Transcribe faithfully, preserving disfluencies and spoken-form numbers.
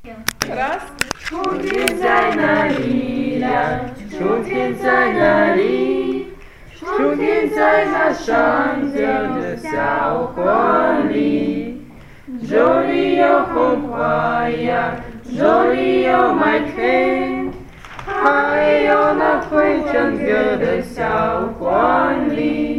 Раз. 春天在哪里呀？春天在哪里？春天在那上吊的小花里，这里有红花呀，这里有麦田，还有那会唱歌的小黄鹂。